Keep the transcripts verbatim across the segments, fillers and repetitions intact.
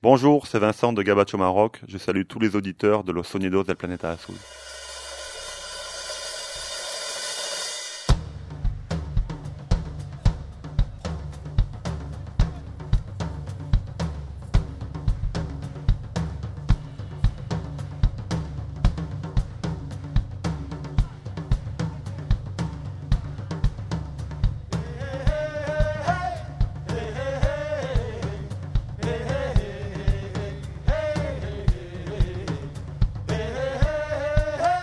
Bonjour, c'est Vincent de Gabacho Maroc. Je salue tous les auditeurs de Los Sonidos del Planeta Azul. Hey,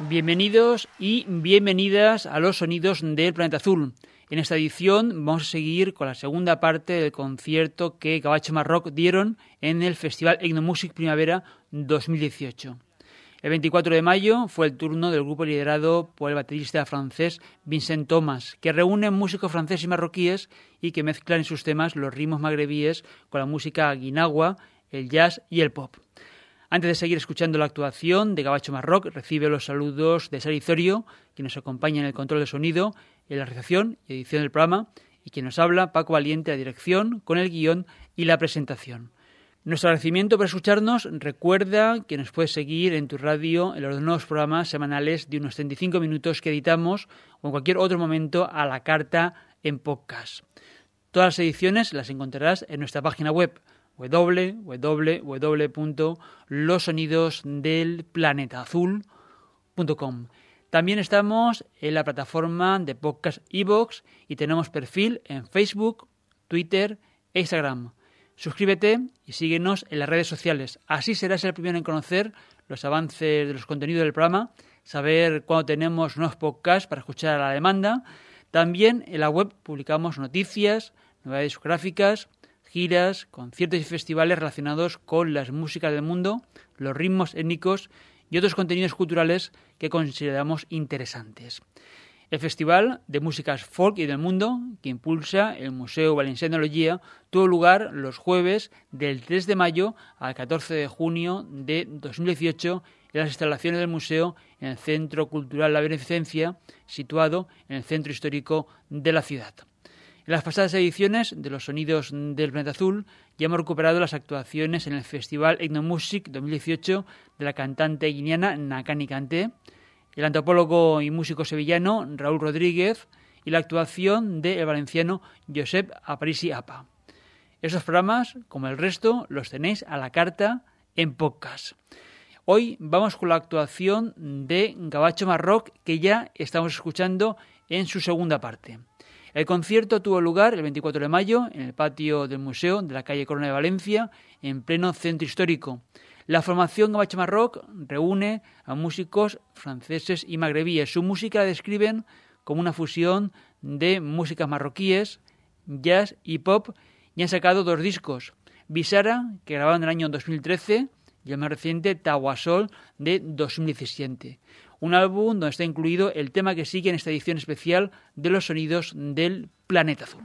Bienvenidos y bienvenidas a los sonidos del Planeta Azul. En esta edición vamos a seguir con la segunda parte del concierto que Gabacho Marroc dieron en el Festival Etnomusic Primavera dos mil dieciocho. El veinticuatro de mayo fue el turno del grupo liderado por el baterista francés Vincent Thomas, que reúne músicos franceses y marroquíes y que mezclan en sus temas los ritmos magrebíes con la música guinagua, el jazz y el pop. Antes de seguir escuchando la actuación de Gabacho Marroc, recibe los saludos de Sari Zorio, quien nos acompaña en el control de sonido, en la realización y edición del programa, y quien nos habla, Paco Valiente, la dirección, con el guión y la presentación. Nuestro agradecimiento por escucharnos. Recuerda que nos puedes seguir en tu radio en los nuevos programas semanales de unos treinta y cinco minutos que editamos o en cualquier otro momento a la carta en podcast. Todas las ediciones las encontrarás en nuestra página web doble u doble u doble u punto los sonidos del planeta azul punto com. También estamos en la plataforma de podcast iVoox y tenemos perfil en Facebook, Twitter e Instagram. Suscríbete y síguenos en las redes sociales. Así serás el primero en conocer los avances de los contenidos del programa, saber cuándo tenemos nuevos podcasts para escuchar a la demanda. También en la web publicamos noticias, novedades discográficas, giras, conciertos y festivales relacionados con las músicas del mundo, los ritmos étnicos y otros contenidos culturales que consideramos interesantes. El Festival de Músicas Folk y del Mundo, que impulsa el Museo Valenciano de Etnología, tuvo lugar los jueves del tres de mayo al catorce de junio de dos mil dieciocho en las instalaciones del museo en el Centro Cultural La Beneficencia, situado en el centro histórico de la ciudad. En las pasadas ediciones de los sonidos del Planeta Azul ya hemos recuperado las actuaciones en el Festival Etnomusic dos mil dieciocho de la cantante guineana Nakani Kanté, el antropólogo y músico sevillano Raúl Rodríguez y la actuación del valenciano Josep Aparici Apa. Esos programas, como el resto, los tenéis a la carta en podcast. Hoy vamos con la actuación de Gabacho Marroc, que ya estamos escuchando en su segunda parte. El concierto tuvo lugar el veinticuatro de mayo en el patio del museo de la calle Corona de Valencia, en pleno centro histórico. La formación Gabacho Marroc reúne a músicos franceses y magrebíes. Su música la describen como una fusión de músicas marroquíes, jazz y pop, y han sacado dos discos: Bisara, que grabaron en el año dos mil trece, y el más reciente, Tawasol, de dos mil diecisiete. Un álbum donde está incluido el tema que sigue en esta edición especial de los sonidos del Planeta Azul.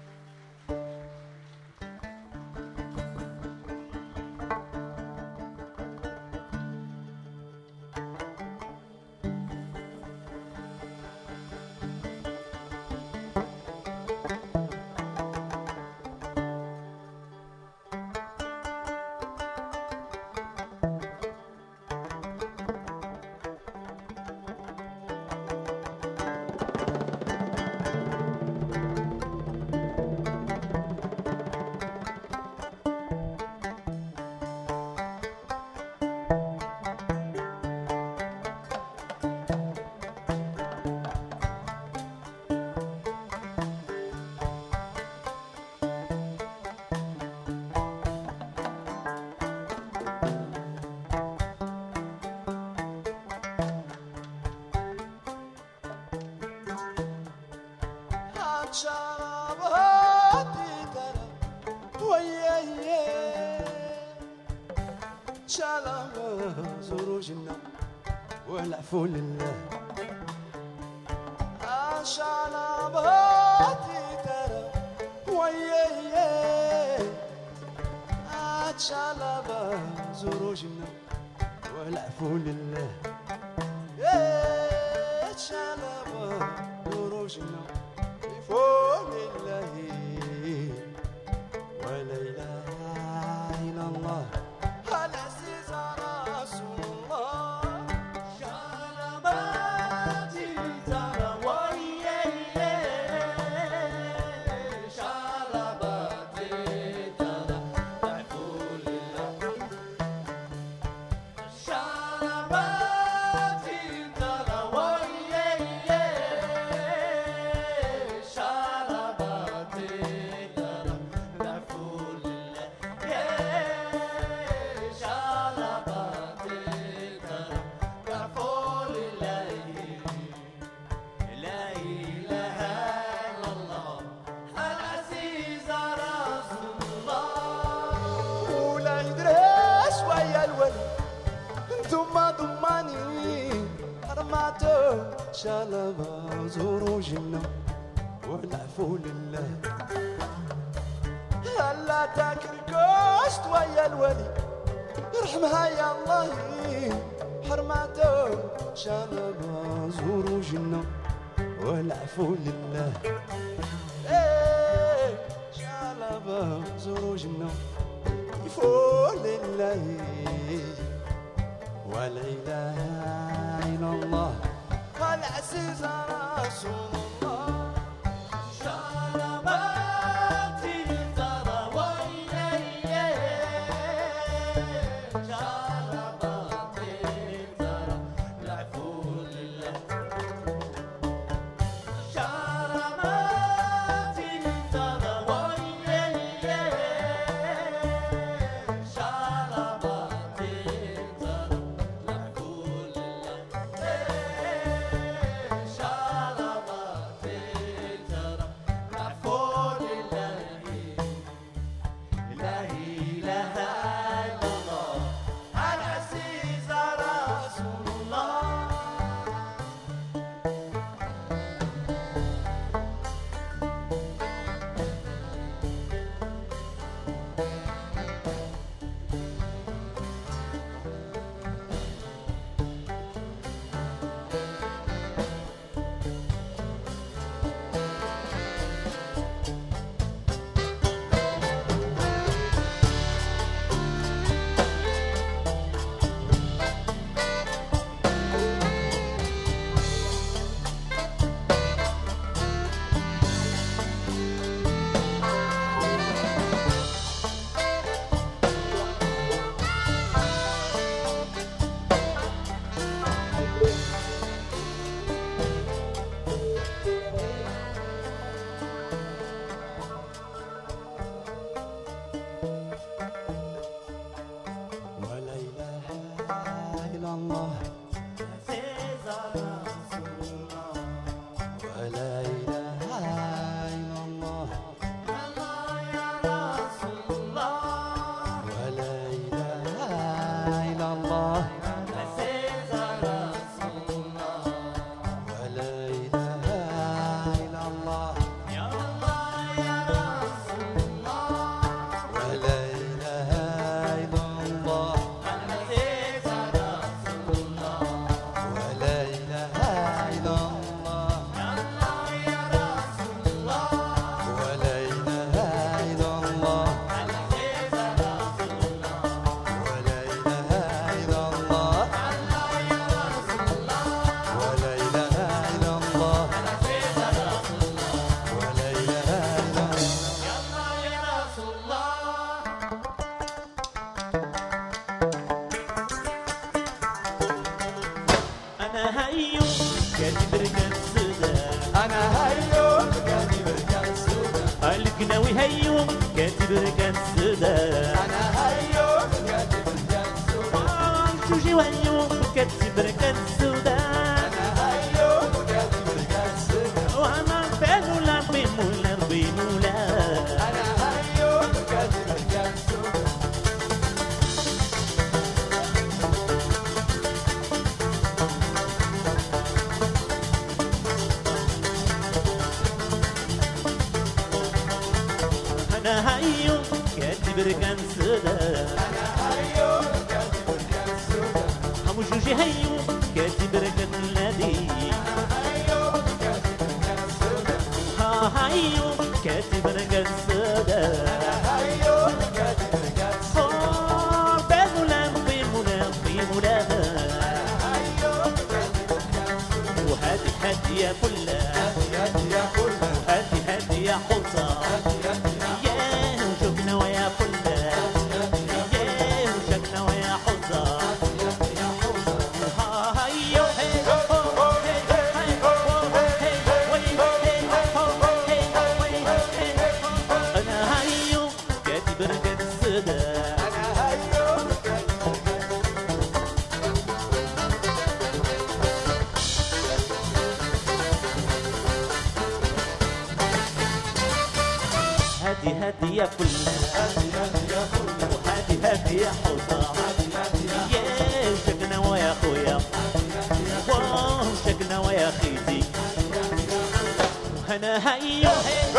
والعفو لله عشان بهاتي ترى وياي عشان بزروجنا والعفو لله عشان بزروجنا فوق لله ولا اله الا الله العزيز رسول الله شلبة زوروا جنة والعفو لله هلا تاكل كوست ويا الولي ارحمها يا الله حرماته شلبة زوروا جنة والعفو لله ايه شلبة زوروا جنة يفو لله ولا إله إلا الله والعزيز رسول الله شربات الثرى وإليه شربات الثرى العفو لله شربات الثرى وإليه شربات الثرى العفو القناوي هيو كاتب ركان السودان أنا هيو كاتب ركان السودان شوشي وهيو كاتب ركان السودان أنا هيو كاتب ركان السودان وأنا فانو لابي مولا بينولا أنا هيو كاتب ركان السودان أنا هيو كاتب ركان السودان أنا هيو كاتب ركان السودان همو شوشي هيو كاتب ركان النادي هيو كاتب ركان السودان ها هيو كاتب ركان السودان هيو كاتب ركان السودان فانو لابي مولا بينولا هيو كاتب ركان السودان وهاتي هاتي يا كلها هاتي يا كلها هاتي هاتي يا حوطة ياه وشكنا ويا فلة ياه وشكنا ويا حوطة ها هيو هي هو هي هي هو هي وي هي هو هي وي هي أنا هيو كاتب ركان السودان أنا هيو كاتب ركان هاتي هاتي يا فلة هاتي هاتي يا كلها وهاتي هاتي يا حوطة هاتي هاتي يا ياه وشكنا ويا خويا واو شكنا وحنا ويا خيتي وحنا هيو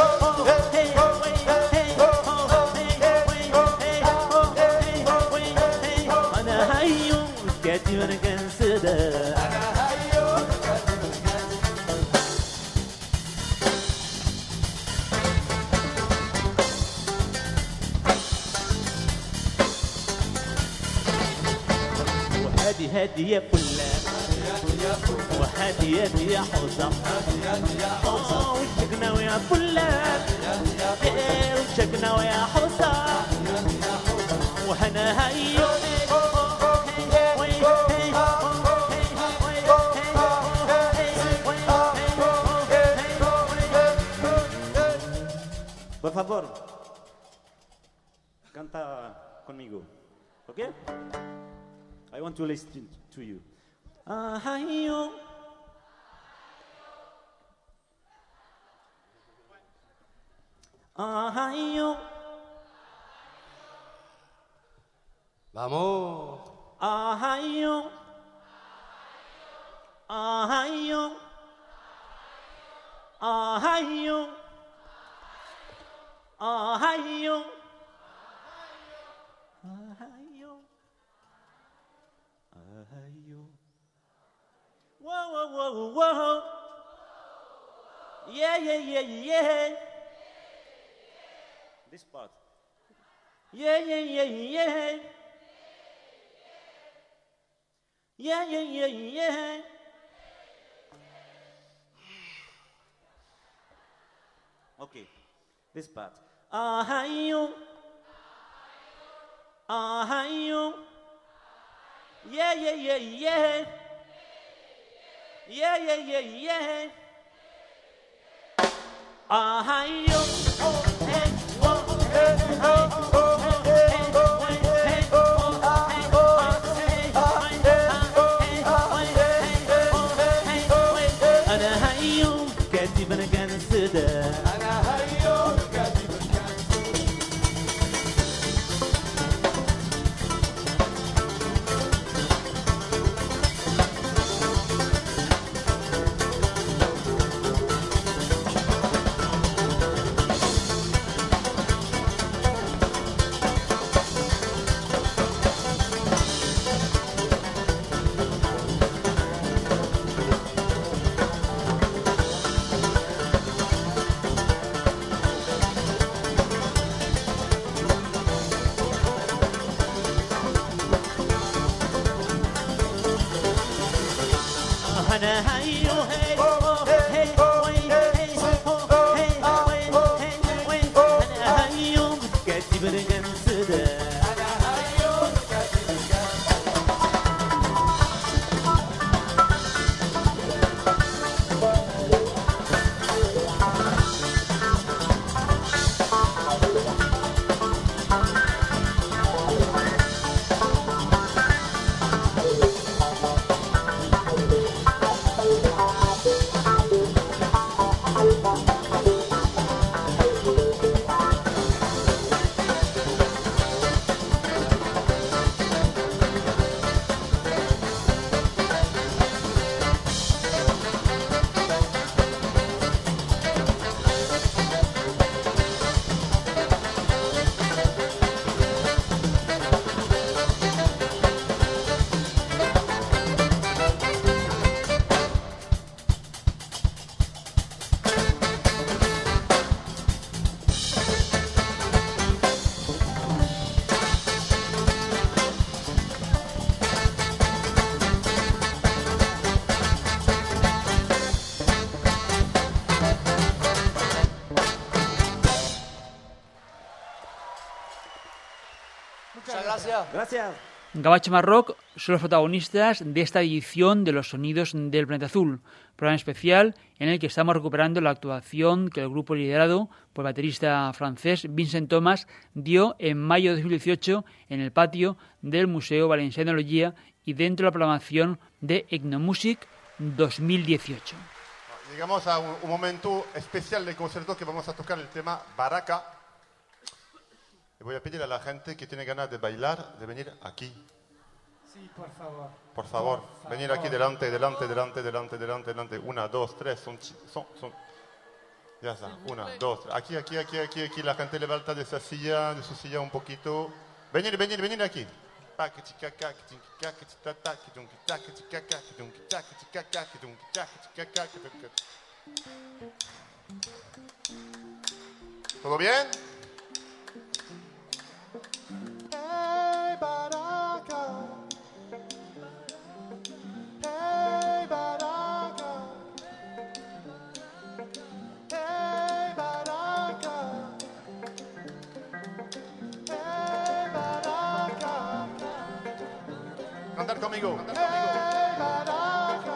أنا هيو كاتي وانا كنسدا وهادي هادي يا فلان وهادي هادي يا حوزة أوه وشكنا ويا فلان إيه وشكنا ويا حوزة وهنا هيو Por favor, canta conmigo, ¿ok? I want to listen to you. Ahayo. Ahayo. Vamos. Ahayo. Ahayo. Ahayo. Ahayo. Ahayo. Ahayo. Whoa, whoa, whoa, whoa. Yeah, yeah, yeah, yeah. This part. Yeah, yeah, yeah, yeah. Yeah, yeah, yeah, yeah. Okay, this part. Ahayo. Ahayo. Yeah, yeah, yeah, yeah. Yeah, yeah, yeah, yeah. Ahayo. Hey, whoa, hey, hey, oh, hey, hey, hey, oh, hey, oh, hey, hey, hey, hey, أنا هيو كاتب أنا كنسدا أنا هيو هي أوه هي وين هي أوه هي وين هي وين أنا هيو كاتب أنا كنسدا Muchas gracias. Gracias. Gabacho Marroc son los protagonistas de esta edición de Los Sonidos del Planeta Azul, programa especial en el que estamos recuperando la actuación que el grupo liderado por el baterista francés Vincent Thomas dio en mayo de dos mil dieciocho en el patio del Museo Valenciano de Logia y dentro de la programación de Etnomusic dos mil dieciocho. Llegamos a un, un momento especial del concierto que vamos a tocar el tema Baraka. Y voy a pedir a la gente que tiene ganas de bailar de venir aquí. Sí, por favor. Por favor, Por venir favor. aquí delante, delante, delante, delante, delante, delante. Una, dos, tres, son, chi- son, son. Ya está, una, dos, tres. Aquí, aquí, aquí, aquí, aquí. La gente levanta de esa silla, de su silla un poquito. Venir, venir, venir aquí. ¿Todo bien? Hey, Baraka. Hey, Baraka. Hey, Baraka. Hey, Baraka. Cantar conmigo. Cantar conmigo. Hey, Baraka.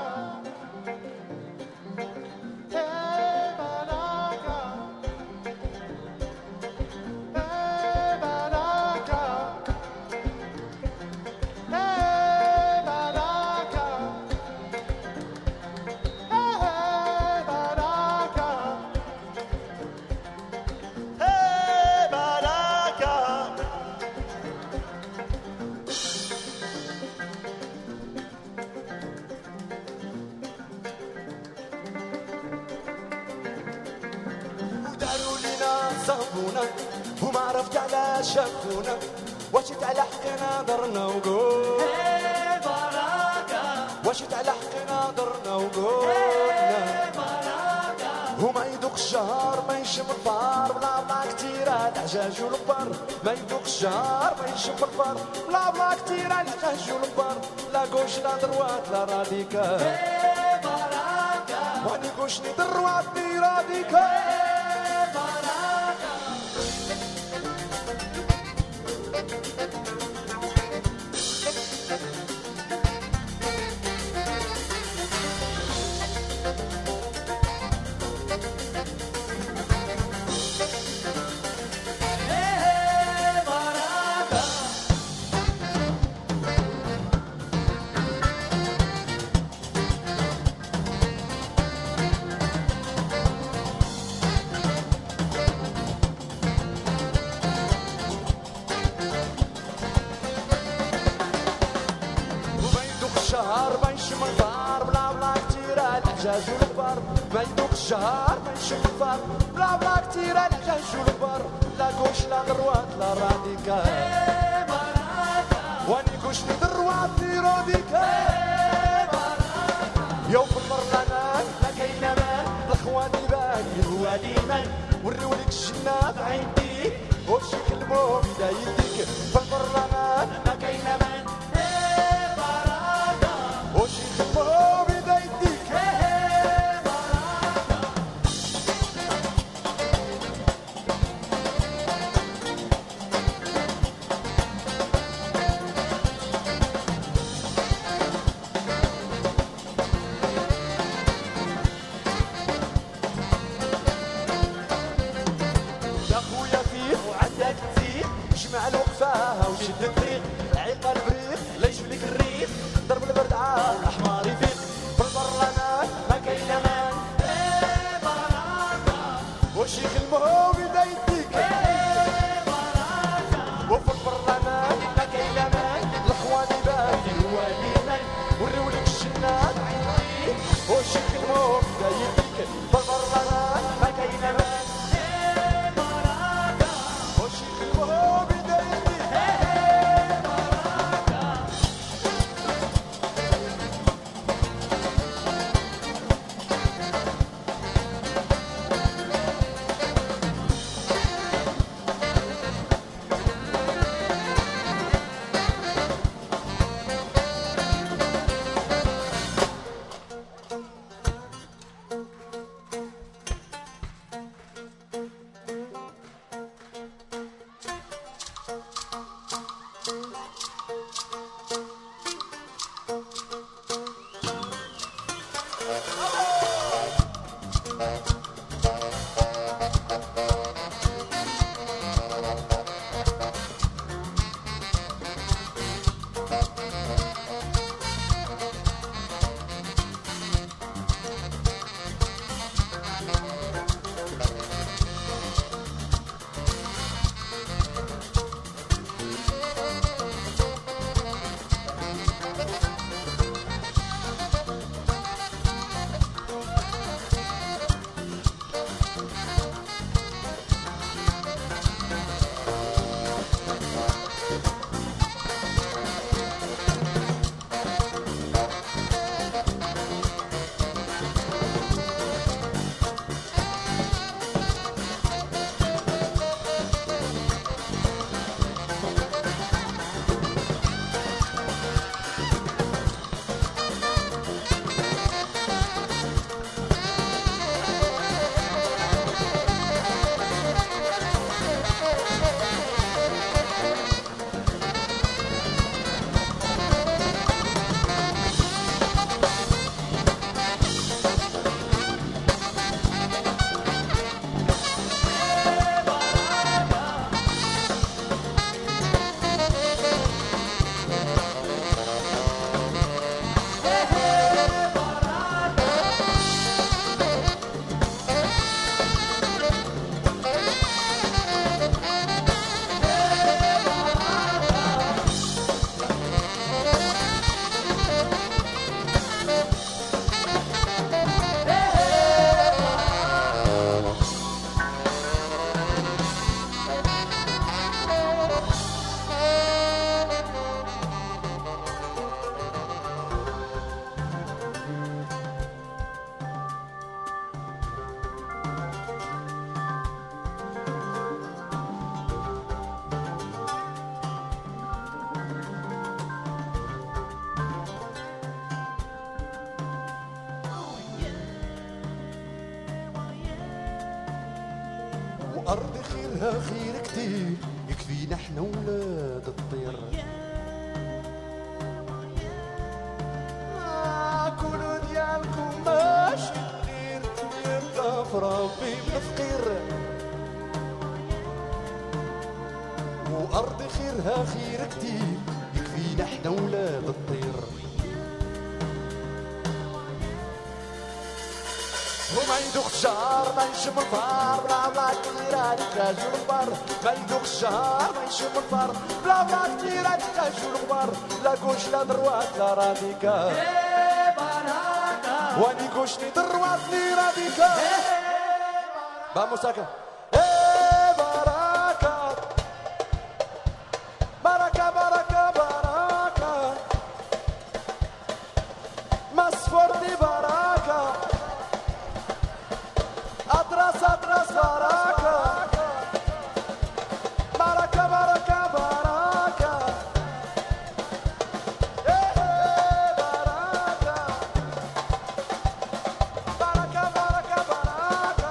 Hey, Baraka. Hey, Baraka. Hey, Baraka. Hey, Baraka. Hey, Baraka. وداروا لينا صابونا وما عرفت على شافونا واشت على حقنا درنا وقولنا واشت على حقنا درنا وقولنا وما يدوق الشهر ما يشم الفار بلا بلا كتير العجاج والبر ما يدوق الشهر ما يشم الفار بلا بلا كتير العجاج والبر لا قوش لا دروات لا راديكا واني قوش ني دروات ني راديكا الشهر ما يشم الفار بلا بلا كتير العجاج والبر ما يدوق الشهر ما يشم الفار بلا بلا كتير العجاج والبر لا قوش لا دروات لا راديكا واني قوش ني دروات ني راديكا يوم في البرلمان ما كاين امان الاخوان يبان هو ديما وريولك الجنة بعينيك وشي كلمو بدايتك في البرلمان ما كاين امان وشي كلمو بدايتك يا خويا فيه وعندك تزيد جمع الوقفة وشد الطريق عيق البريق لا يجيب لك الريق ضرب البرد عال احمر يفيق في البرلمان ما كاين امان وشي يخدموا بدايتك وفي البرلمان ما كاين امان الاخوان يبان هو ديما وريولك الجنة بعينيك وشي يخدموا بدايتك في البرلمان ما كاين امان وشي يخدموا بدايتك وأرض خيرها خير كتير يكفينا احنا ولاد الطير آه كونوا ديالكم ماشي غير تبقى في ربي بفقير وأرض خيرها خير كتير يكفينا احنا ولاد الطير وما يدوخ الشهر ما يشم الفار بلا بلا كتير هاديك راجل البر ما يدوخ الشهر ما يشم الفار بلا بلا كتير هاديك راجل البر لا كوش لا دروات لا راديكا واني كوش ني دروات ني راديكا Vamos acá. ¡Eh, Baraka! Baraka, Baraka, Baraka. Más fuerte, Baraka. Atrás, atrás, Baraka. Baraka, Baraka, Baraka. ¡Eh, Baraka! Baraka, Baraka, Baraka.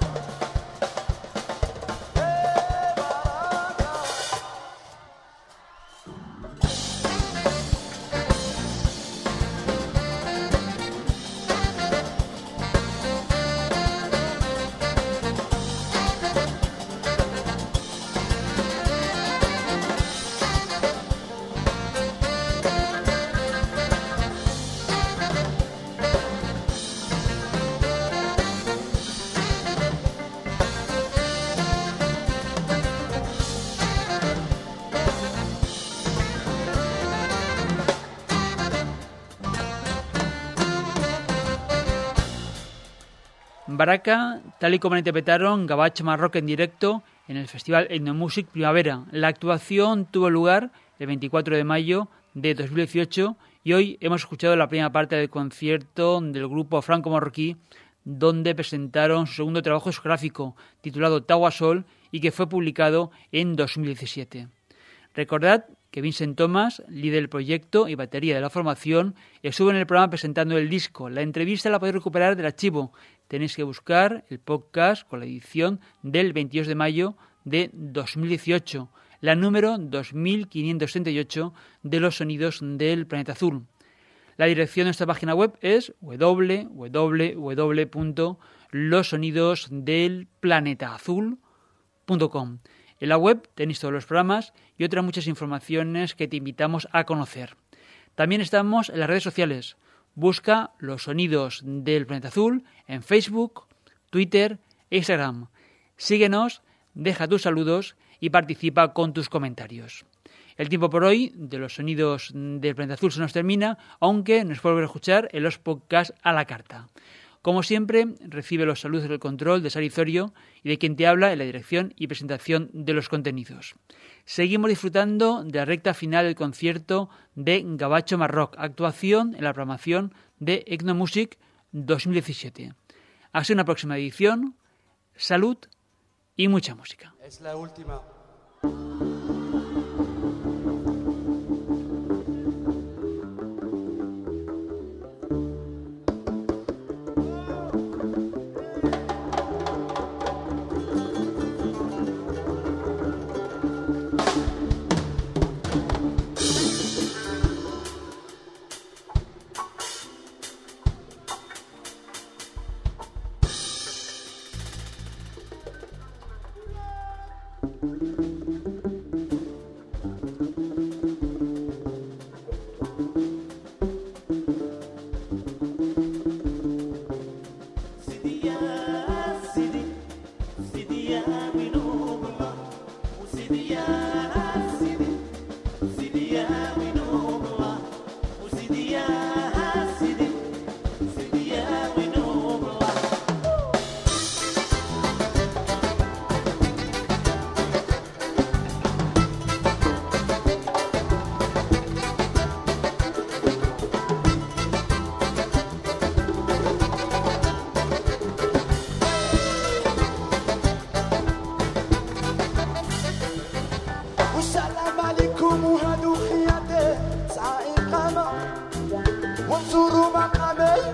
Baraka, tal y como la interpretaron Gabacho Marroc en directo en el Festival Etnomusic Primavera. La actuación tuvo lugar el veinticuatro de mayo de dos mil dieciocho y hoy hemos escuchado la primera parte del concierto del grupo franco-marroquí, donde presentaron su segundo trabajo discográfico titulado Tawasol y que fue publicado en dos mil diecisiete. Recordad que Vincent Thomas, líder del proyecto y batería de la formación, estuvo en el programa presentando el disco. La entrevista la podéis recuperar del archivo. Tenéis que buscar el podcast con la edición del veintidós de mayo de dos mil dieciocho, la número dos mil quinientos treinta y ocho de los sonidos del planeta azul. La dirección de esta página web es doble u doble u doble u punto los sonidos del planeta azul punto com. En la web tenéis todos los programas y otras muchas informaciones que te invitamos a conocer. También estamos en las redes sociales. Busca Los Sonidos del Planeta Azul en Facebook, Twitter e Instagram. Síguenos, deja tus saludos y participa con tus comentarios. El tiempo por hoy de Los Sonidos del Planeta Azul se nos termina, aunque nos puede volver a escuchar en los podcasts a la carta. Como siempre, recibe los saludos del control de Sari Zorio y de quien te habla en la dirección y presentación de los contenidos. Seguimos disfrutando de la recta final del concierto de Gabacho Marroc, actuación en la programación de Etnomusic dos mil diecisiete. Hasta una próxima edición, salud y mucha música. Es la última.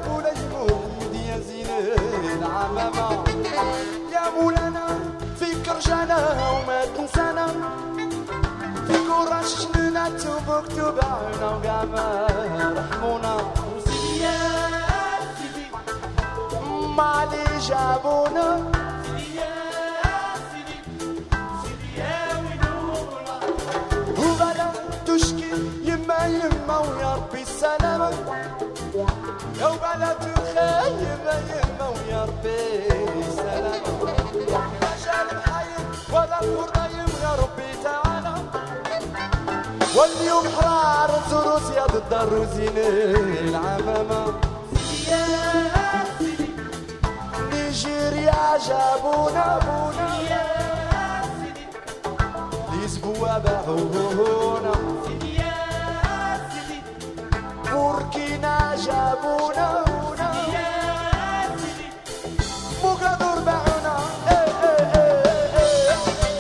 يا مولانا فكر كرجانا وما تنسانا في كراش شننا توبك تبعنا وقع ما رحمونا سيدي يا سيدي ما علي جابونا سيدي يا سيدي سيدي يا وينونا وبلا تشكي يما يما ويا ربي السلامة لو بلا تخاي يما يما ويا ربي السلامة ما جالب حي ولا الفرضايم يا ربي تعالى واليوم حرار نزورو زياد الدروزين العمامة سيدي يا سيدي نيجيريا جابونا بونا يا سيدي ليزبوا باعونا سيدي يا سيدي بوركينا جابونا يا سيدي موغادور باعونا إيه إيه إيه إيه.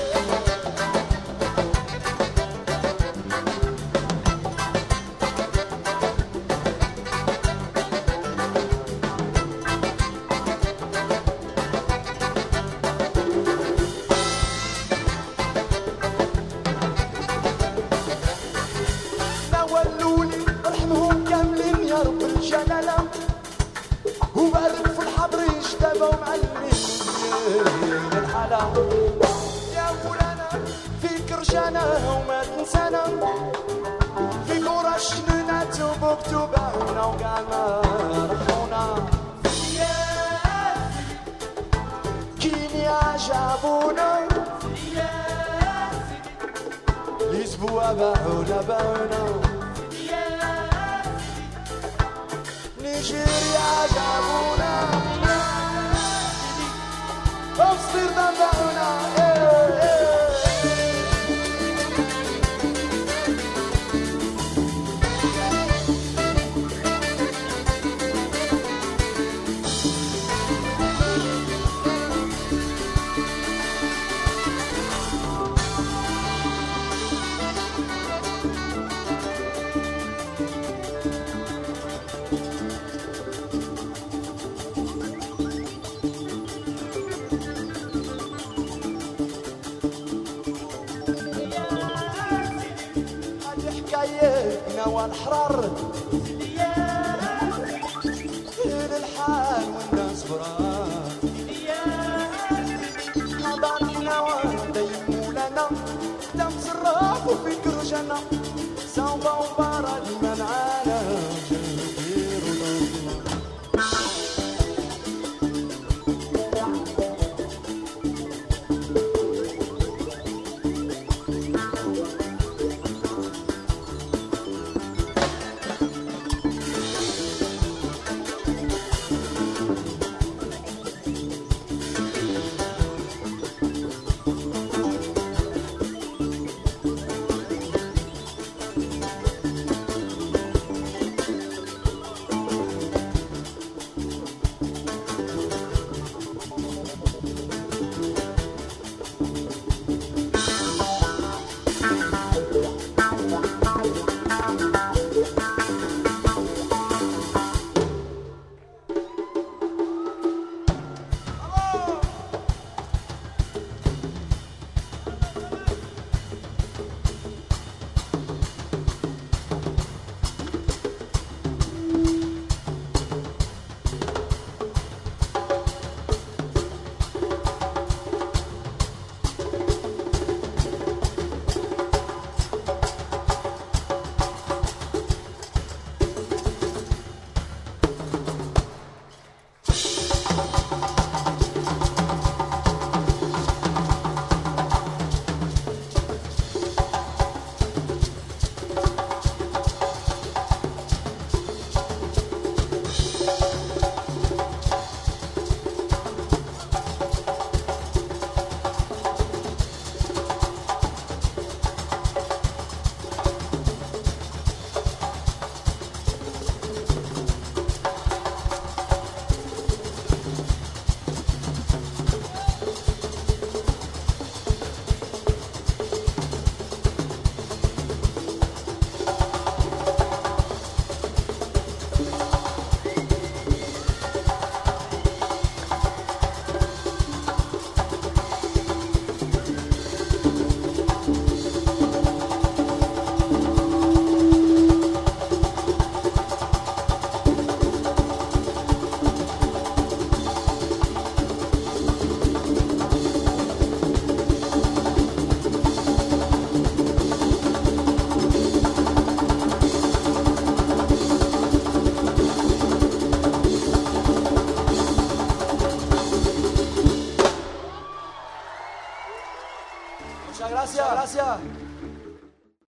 نولوني رحمهم كاملين يا رب الجلالة وبارك في الحضر يجتبوا معلمين من الحالة يا مولانا في كرجانا وما تنسانا في كراش شننا توبك تبعونا وقع ما رحمونا كينيا جابونا ليزبوا باعونا باعونا نيجيريا جابونا امستردام باعونا إيه إيه. هذه حكايتنا والحرار غير الحال والناس برار حضرنا وهذا يمولنا دم صراف وفي كرجنا صوبة وبارا لما معانا جبير ونار gracias, gracias.